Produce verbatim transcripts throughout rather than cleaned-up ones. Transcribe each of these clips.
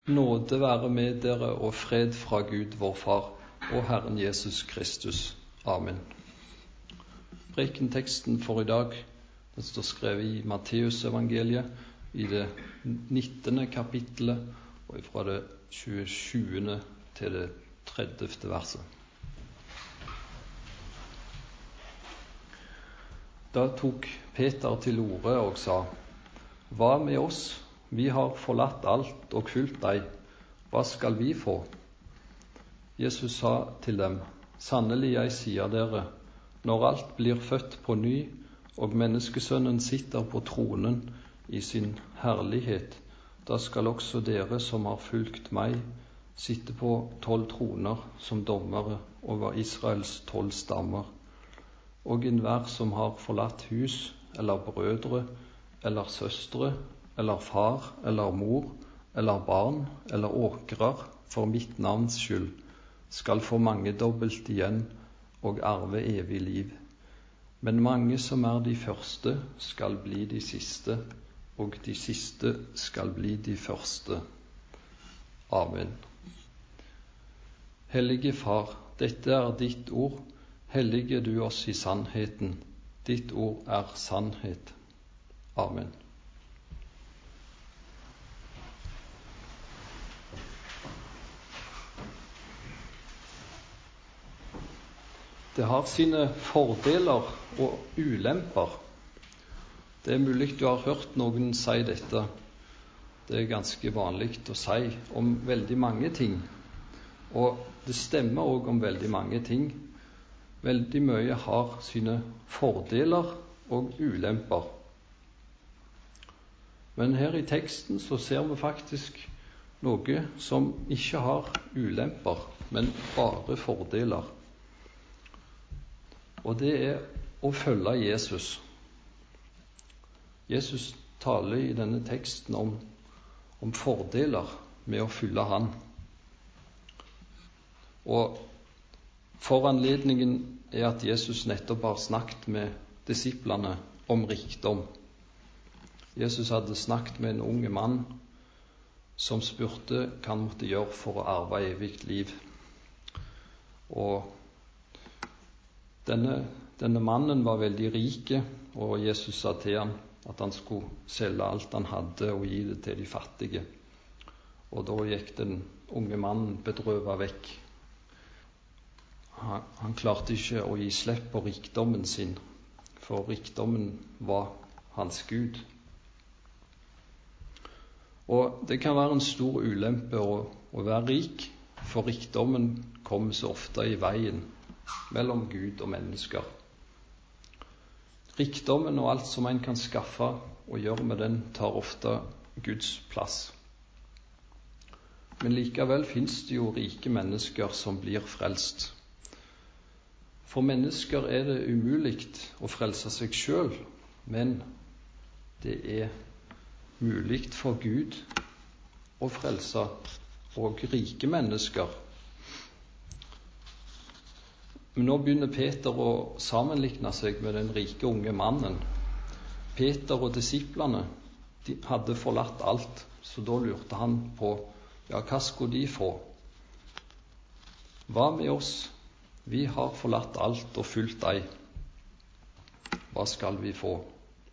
Nåde være med dere og fred fra Gud vår Far og Herren Jesus Kristus. Amen. Prekenteksten for i dag den står skrevet i Matteusevangeliet i det nittende kapittelet og fra det tjuesjuende til det tredivte verset. Da tok Peter til orde og sa: Hva med oss? Vi har forlatt alt og fulgt deg. Hva skal vi få? Jesus sa til dem: Sannelig, jeg sier dere, når alt blir født på ny, og menneskesønnen sitter på tronen i sin herlighet, da skal også dere som har fulgt meg, sitte på tolv troner som dommere over Israels tolv stammer. Og enhver som har forlatt hus, eller brødre, eller søstre, eller far, eller mor, eller barn, eller åkrer, for mitt navns skyld, skal få mangedobbelt igjen og arve evig liv. Men mange som er de første, skal bli de siste, og de siste skal bli de første. Amen. Hellige Far, dette er ditt ord. Hellige du oss i sannheten. Ditt ord er sannhet. Amen. Det har sine fordeler og ulemper. Det er mulig du har hørt noen si dette. Det er ganske vanlig å si om veldig mange ting. Og det stemmer også om veldig mange ting. Veldig mye har sine fordeler og ulemper. Men her i teksten så ser vi faktisk noe som ikke har ulemper, men bare fordeler. Og det er å følge Jesus. Jesus taler i denne teksten om, om fordeler med å følge han. Og foranledningen er at Jesus nettopp har snakket med disiplene om rikdom. Jesus hadde snakket med en unge mann som spurte hva han måtte gjøre for å arve evig liv. Og Denne, denne mannen var veldig rik, og Jesus sa til ham at han skulle selge alt han hadde og gi det til de fattige. Og da gikk den unge mannen bedrøvet vekk. Han, han klarte ikke å gi slipp på rikdommen sin, for rikdommen var hans Gud. Og det kan være en stor ulempe å, å være rik, for rikdommen kommer så ofte i veien mellom Gud og mennesker. Rikdommen og alt som en kan skaffe og gjøre med den, tar ofte Guds plass. Men likevel finnes det jo rike mennesker som blir frelst. For mennesker er det umulig å frelse seg selv, men det er mulig for Gud å frelse og rike mennesker. Men nå begynner Peter å sammenligne seg med den rike unge mannen. Peter og disiplene de hadde forlatt alt, så da lurte han på, ja, hva skulle de få? Hva med oss? Vi har forlatt alt og fulgt deg. Hva skal vi få?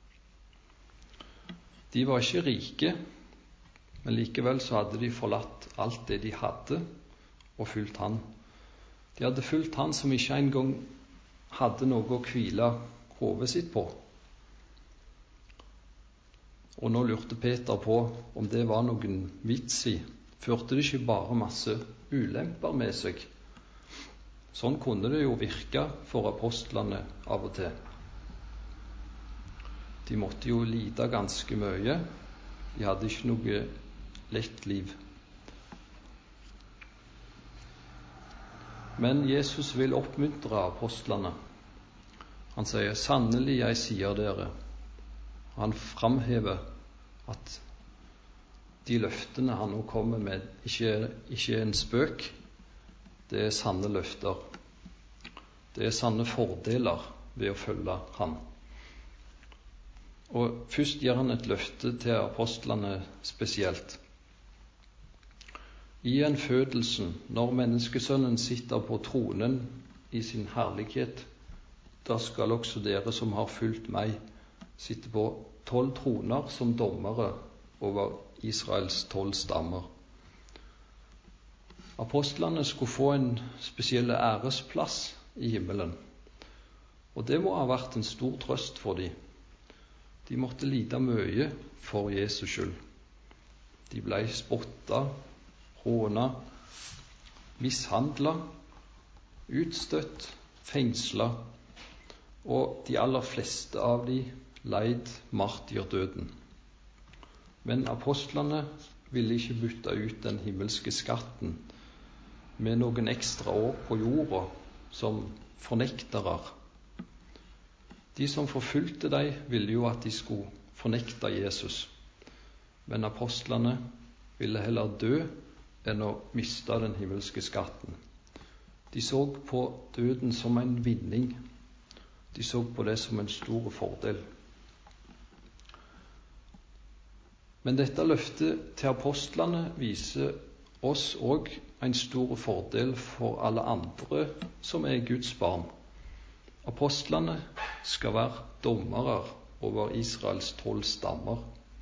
De var ikke rike, men likevel så hadde de forlatt alt det de hadde og fulgt han. De hadde fulgt han som ikke engang hadde noe å hvile hodet sitt på. Og nå lurte Peter på om det var noen vits i. Førte det ikke bare masse ulemper med seg? Sånn kunne det jo virke for apostlene av og til. De måtte jo lide ganske mye. De hadde ikke noe lett liv. Men Jesus vil oppmuntre apostlene. Han sier, sannelig, jeg sier dere. Han framhever at de løftene han nå kommer med, ikke er, ikke er en spøk. Det er sanne løfter. Det er sanne fordeler ved å følge han. Og først gir han et løfte til apostlene spesielt. i gjenfødelsen, når menneskesønnen sitter på tronen i sin herlighet, da skal også dere som har fulgt meg, sitte på tolv troner som dommere over Israels tolv stammer. Apostlene skulle få en spesiell æresplass i himmelen, og det må ha vært en stor trøst for dem. De måtte lide mye for Jesus skyld. De ble spottet, hånet, mishandlet, utstøtt, fengslet, og de aller fleste av dem leid martyrdøden. Men apostlene ville ikke bytte ut den himmelske skatten med noen ekstra år på jorda som fornektere. De som forfulgte dem, ville jo at de skulle fornekte Jesus, men apostlene ville heller dø enn å miste den himmelske skatten. De så på døden som en vinning. De så på det som en stor fordel. Men dette løftet til apostlene viser oss også en stor fordel for alle andre som er Guds barn. Apostlene skal være dommere over Israels tolv stammer.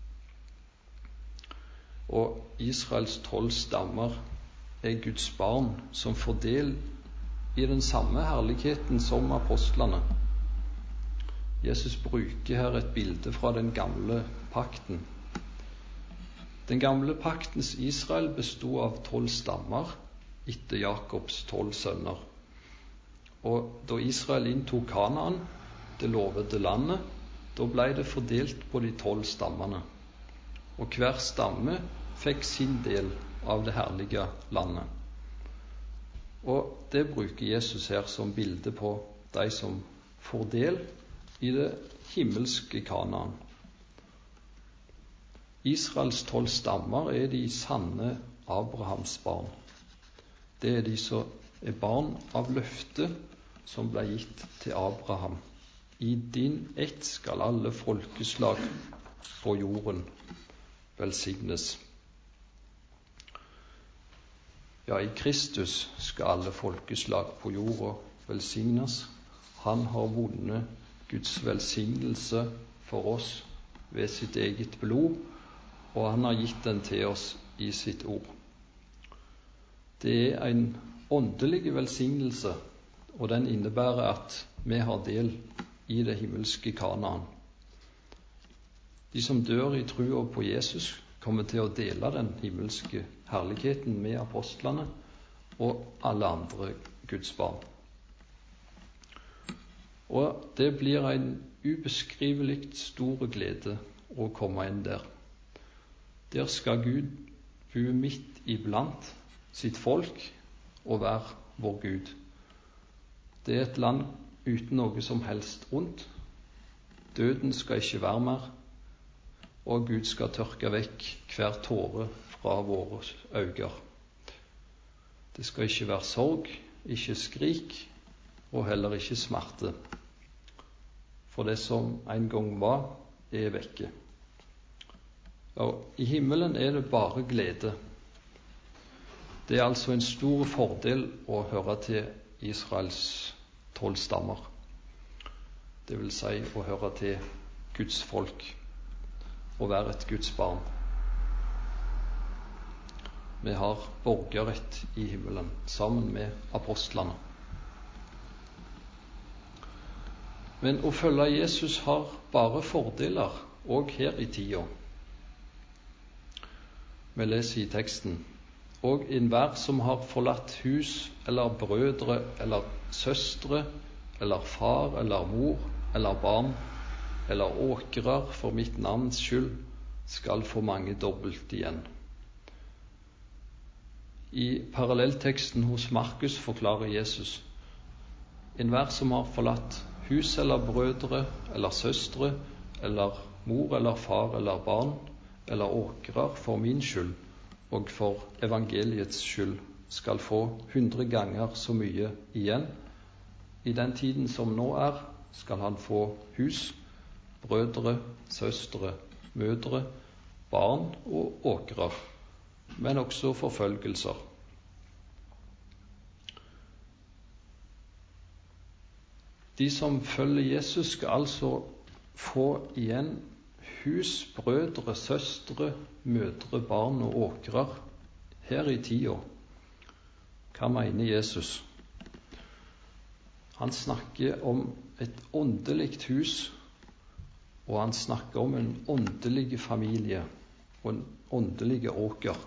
Og Israels tolv stammer er Guds barn som får del i den samme herligheten som apostlene. Jesus bruker her et bilde fra den gamle pakten. Den gamle paktens Israel bestod av tolv stammer etter Jakobs tolv sønner. Og da Israel inntok Kanaan, det lovede landet, da ble det fordelt på de tolv stammene. Og hver stamme fikk sin del av det herlige landet. Og det bruker Jesus her som bilde på de som får del i det himmelske Kanaan. Israels tolv stammer er de sanne Abrahams barn. Det er de som er barn av løftet som ble gitt til Abraham. I din ett skal alle folkeslag på jorden velsignes. Ja, i Kristus skal alle folkeslag på jorda velsignes. Han har vunnet Guds velsignelse for oss ved sitt eget blod, og han har gitt den til oss i sitt ord. Det er en åndelig velsignelse, og den innebærer at vi har del i det himmelske Kanaan. De som dør i trua på Jesus, kommer til å dele den himmelske herligheten med apostlene og alle andre Guds barn. Og det blir en ubeskrivelig stor glede å komme inn der. Der skal Gud bo midt iblant sitt folk og være vår Gud. Det er et land uten noe som helst ondt. Døden skal ikke være mer, og Gud skal tørke vekk hver tåre fra våre øyne. Det skal ikke være sorg, ikke skrik, og heller ikke smerte. For det som en gang var, er vekke. Og i himmelen er det bare glede. Det er altså en stor fordel å høre til Israels tolv stammer. Det vil si å høre til Guds folk og være et Guds barn. Vi har borgerrett i himmelen sammen med apostlene. Men å følge Jesus har bare fordeler, og her i tida. Vi leser i teksten: Og enhver som har forlatt hus eller brødre eller søstre eller far eller mor eller barn eller åkrer for mitt navns skyld, skal få mange dobbelt igjen. I parallellteksten hos Markus forklarer Jesus: enhver som har forlatt hus eller brødre eller søstre eller mor eller far eller barn eller åkrer for min skyld og for evangeliets skyld, skal få hundre ganger så mye igjen. I den tiden som nå er, skal han få hus, brødre, søstre, mødre, barn og åkrer, men også forfølgelser. De som følger Jesus, skal altså få igjen hus, brødre, søstre, mødre, barn og åkrer her i tida. Hva mener Jesus? Han snakker om et åndelig hus, og han snakker om en åndelig familie og en åndelig åker.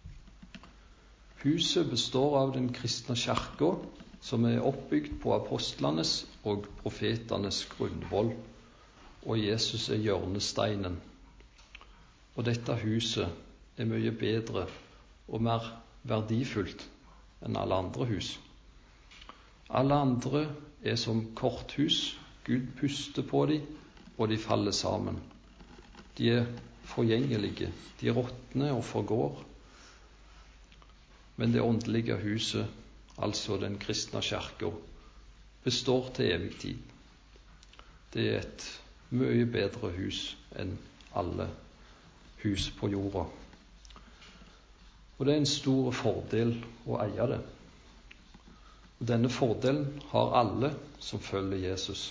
Huset består av den kristne kirka, som er oppbygd på apostlenes og profetenes grunnvoll, og Jesus er hjørnesteinen. Og dette huset er mye bedre og mer verdifullt enn alle andre hus. Alle andre er som korthus. Gud puster på dem, og de faller sammen. De er forgjengelige, de råtner og forgår. Men det åndelige huset, altså den kristne kirka, består til evig tid. Det er et mye bedre hus enn alle hus på jorda. Og det er en stor fordel å eie det. Og denne fordelen har alle som følger Jesus.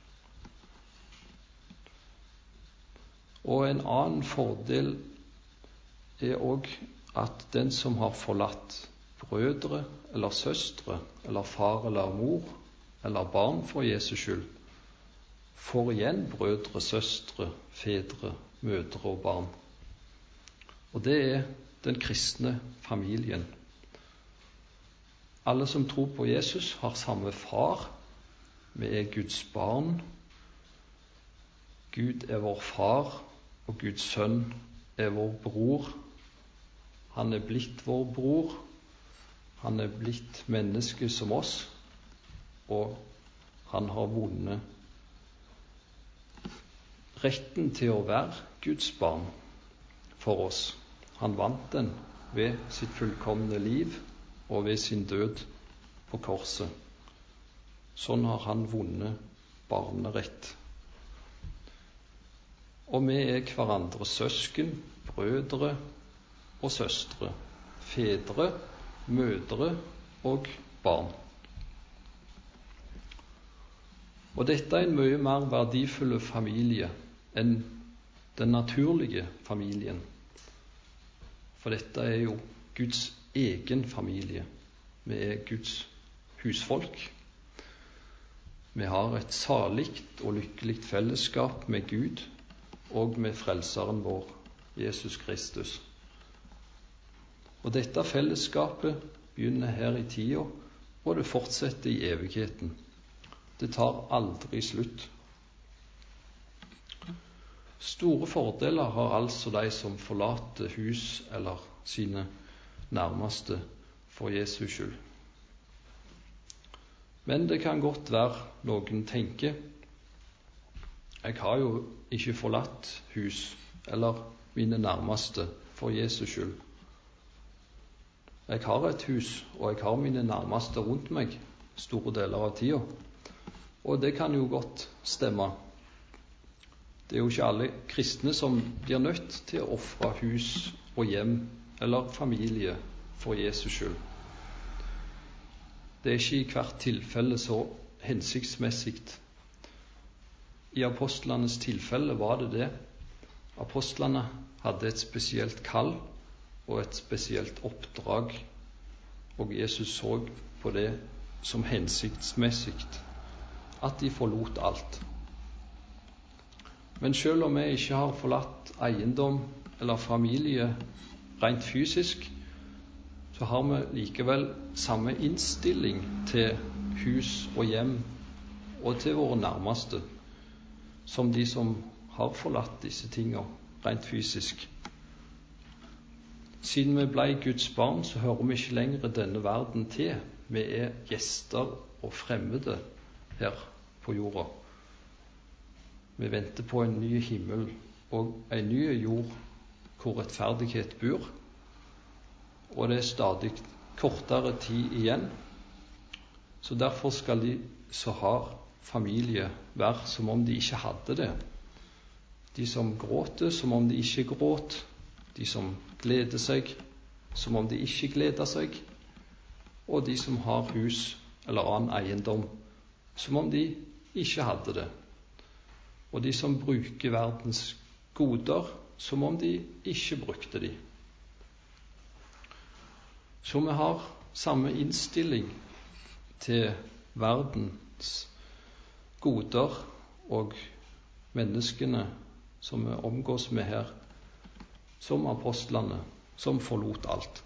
Og en annen fordel er også at den som har forlatt brødre eller søstre eller far eller mor eller barn for Jesus skyld, får igjen brødre, søstre, fedre, mødre og barn. Og det er den kristne familien. Alle som tror på Jesus, har samme far. Vi er Guds barn. Gud er vår far, og Guds sønn er vår bror. Han er blitt vår bror. Han er blitt menneske som oss, og han har vunnet retten til å være Guds barn for oss. Han vant den ved sitt fullkomne liv og ved sin død på korset. Sånn har han vunnet barnerett. Og vi er hverandres søsken, brødre og søstre, fedre, mødre og barn. Og dette er en mye mer verdifull familie enn den naturlige familien. For dette er jo Guds egen familie. Vi er Guds husfolk. Vi har et salikt og lykkelig fellesskap med Gud og med Frelseren vår, Jesus Kristus. Og dette fellesskapet begynner her i tida, og det fortsetter i evigheten. Det tar aldri slutt. Store fordeler har altså de som forlater hus eller sine nærmeste for Jesus skyld. Men det kan godt være noen tenker: jeg har jo ikke forlatt hus eller mine nærmeste for Jesus skyld. Jeg har et hus, og jeg har mine nærmeste rundt meg store deler av tida. Og det kan jo godt stemme. Det er jo ikke alle kristne som blir nødt til å ofre hus og hjem eller familie for Jesus skyld. Det er ikke i hvert tilfelle så hensiktsmessig. I apostlenes tilfelle var det det. Apostlene hadde et spesielt kall og et spesielt oppdrag, og Jesus så på det som hensiktsmessig at de forlot alt. Men selv om vi ikke har forlatt eiendom eller familie rent fysisk, så har vi likevel samme innstilling til hus og hjem og til våre nærmeste som de som har forlatt disse tingene rent fysisk. Siden vi ble Guds barn, så hører vi ikke lenger denne verden til. Vi er gjester og fremmede her på jorda. Vi venter på en ny himmel og en ny jord hvor rettferdighet bor. Og det er stadig kortere tid igjen. Så derfor skal de som har familie være som om de ikke hadde det. De som gråter som om de ikke gråt. De som gleder seg som om de ikke gleder seg, og de som har hus eller annen eiendom, som om de ikke hadde det, og de som bruker verdens goder, som om de ikke brukte de. Så vi har samme innstilling til verdens goder og menneskene som vi omgås med her, som apostlene, som forlot alt.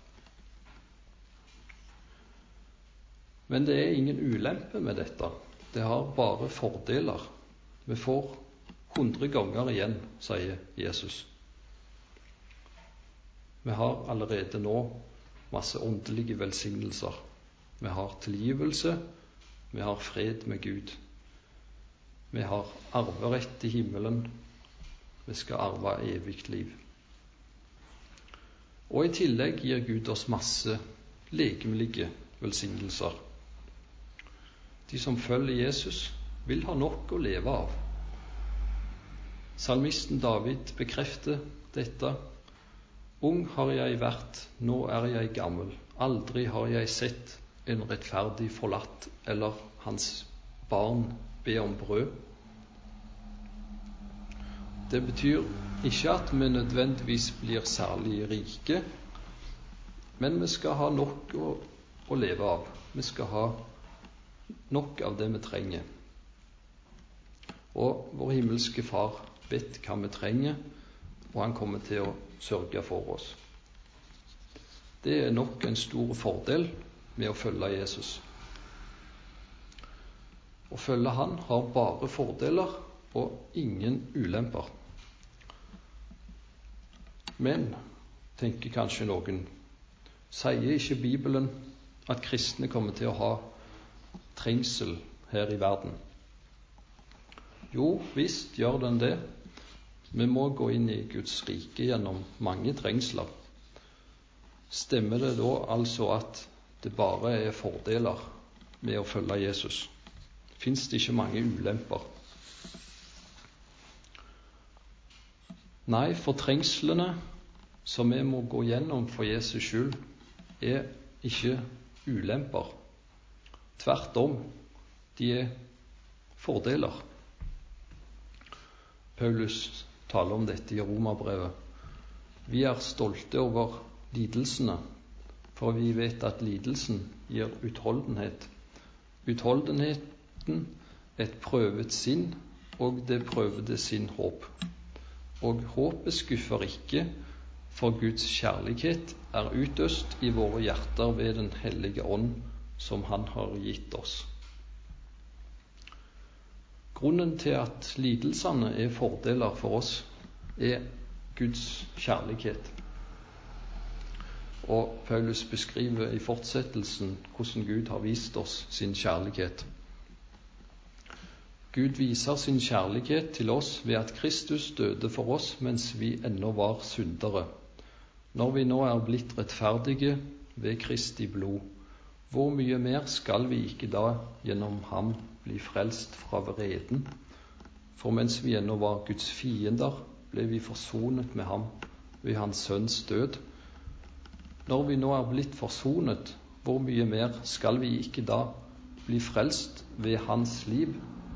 Men det er ingen ulempe med dette. Det har bare fordeler. Vi får hundre ganger igjen, sier Jesus. Vi har allerede nå masse åndelige velsignelser. Vi har tilgivelse, vi har fred med Gud. Vi har arverett i himmelen. Vi skal arve evig liv. Og i tillegg gir Gud oss masse legemlige velsignelser. De som følger Jesus, vil ha nok å leve av. Salmisten David bekrefter dette. Ung har jeg vært, nå er jeg gammel. Aldri har jeg sett en rettferdig forlatt, eller hans barn be om brød. Det betyr ikke at vi nødvendigvis blir særlig rike, men vi skal ha nok å, å leve av. Vi skal ha nok av det vi trenger. Og vår himmelske Far vet hva vi trenger, og han kommer til å sørge for oss. Det er nok en stor fordel med å følge Jesus. Å følge han har bare fordeler og ingen ulemper. Men, tenker kanskje noen, sier ikke Bibelen at kristne kommer til å ha trengsel her i verden? Jo, visst gjør den det. Vi må gå inn i Guds rike gjennom mange trengsler. Stemmer det da altså at det bare er fordeler med å følge Jesus? Fins det ikke mange ulemper? Nei, for trengslene som vi må gå gjennom for Jesus skyld, er ikke ulemper. Tvert om, de er fordeler. Paulus taler om dette i Romerbrevet. Vi er stolte over lidelsene, for vi vet at lidelsen gir utholdenhet. Utholdenheten et prøvet sinn, og det prøvede sinn håp. Og håpet skuffer ikke, for Guds kjærlighet er utøst i våre hjerter ved den hellige ånd som han har gitt oss. Grunnen til at lidelsene er fordeler for oss, er Guds kjærlighet. Og Paulus beskriver i fortsettelsen hvordan Gud har vist oss sin kjærlighet. Gud viser sin kjærlighet til oss ved at Kristus døde for oss mens vi ennå var syndere. Når vi nå er blitt rettferdige ved Kristi blod, hvor mye mer skal vi ikke da gjennom ham bli frelst fra vreden? For mens vi ennå var Guds fiender, ble vi forsonet med ham ved hans sønns død. Når vi nå er blitt forsonet, hvor mye mer skal vi ikke da bli frelst ved hans liv?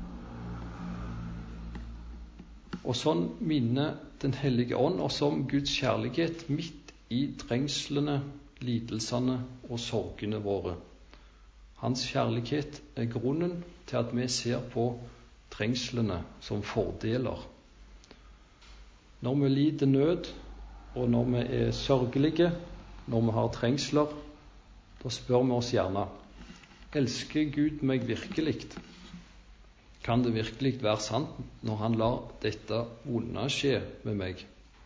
Og sånn minner Den hellige ånd oss om Guds kjærlighet midt i trengslene, lidelsene og sorgene våre. Hans kjærlighet er grunnen til at vi ser på trengslene som fordeler. Når vi lider nød, og når vi er sørgelige, når vi har trengsler, da spør vi oss gjerne: elsker Gud meg virkelig? Kan det virkelig være sant når han lar dette vonde skje med meg?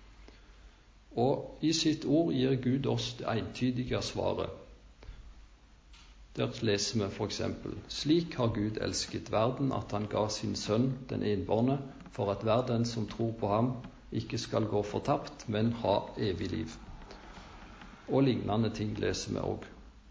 Og i sitt ord gir Gud oss det entydige svaret. Der leser vi for eksempel: slik har Gud elsket verden, at han ga sin sønn, den enbårne, for at hver den som tror på ham, ikke skal gå fortapt, men ha evig liv. Og lignende ting leser vi også.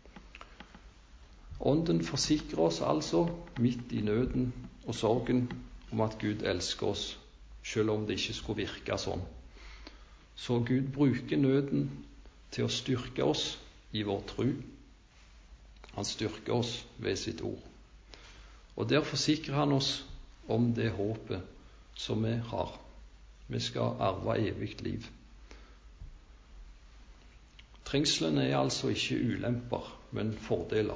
Ånden forsikrer oss altså, midt i nøden og sorgen, om at Gud elsker oss, selv om det ikke skulle virke sånn. Så Gud bruker nøden til å styrke oss i vår tro. Han styrker oss ved sitt ord. Og der forsikrer han oss om det håpet som vi har. Vi skal arve evig liv. Trengslene er altså ikke ulemper, men fordeler.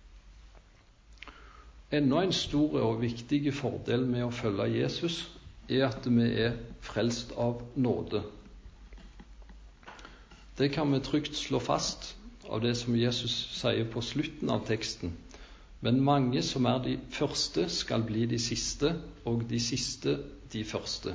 Enda en stor og viktig fordel med å følge Jesus er at vi er frelst av nåde. Det kan vi trygt slå fast av det som Jesus sier på slutten av teksten. Men mange som er de første, skal bli de siste, og de siste de første.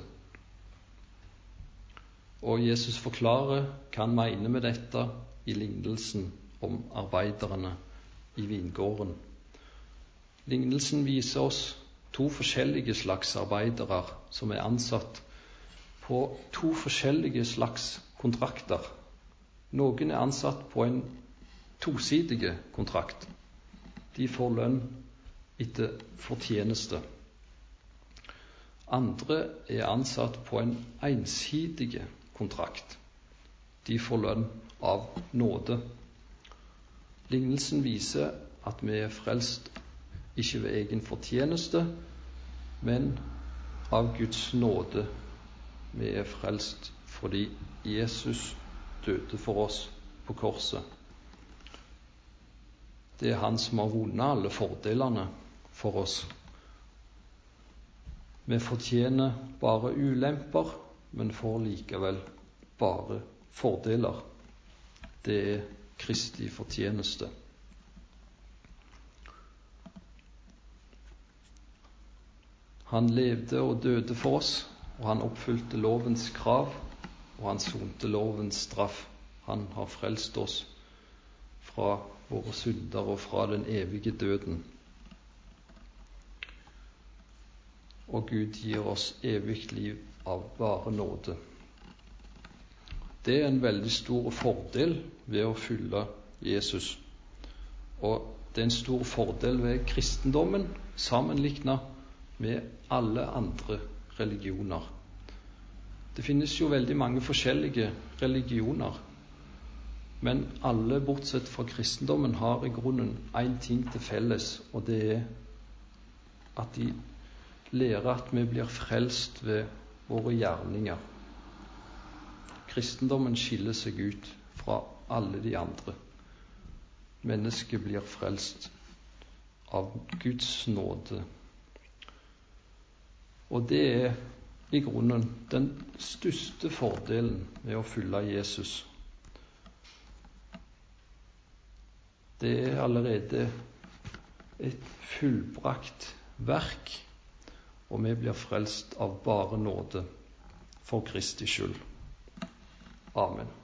Og Jesus forklarer hva han mener med dette i lignelsen om arbeiderne i vingården. Lignelsen viser oss to forskjellige slags arbeidere som er ansatt på to forskjellige slags kontrakter. Noen er ansatt på en tosidig kontrakt. De får lønn etter fortjeneste. Andre er ansatt på en ensidig kontrakt. De får lønn av nåde. Lignelsen viser at vi er frelst ikke ved egen fortjeneste, men av Guds nåde. Vi er frelst fordi Jesus døde for oss på korset. Det er han som har vunnet alle fordelene for oss. Vi fortjener bare ulemper, men får likevel bare fordeler. Det er Kristi fortjeneste. Han levde og døde for oss, og han oppfylte lovens krav, og han sonte lovens straff. Han har frelst oss fra våre synder og fra den evige døden. Og Gud gir oss evig liv av bare nåde. Det er en veldig stor fordel ved å følge Jesus. Og det er en stor fordel ved kristendommen sammenlignet med alle andre religioner. Det finnes jo veldig mange forskjellige religioner, men alle bortsett fra kristendommen har i grunnen én ting til felles, og det er at de lærer at vi blir frelst ved våre gjerninger. Kristendommen skiller seg ut fra alle de andre. Mennesket blir frelst av Guds nåde. Og det er i grunnen den største fordelen med å følge Jesus. Det er allerede et fullbrakt verk, og vi blir frelst av bare nåde for Kristi skyld. Amen.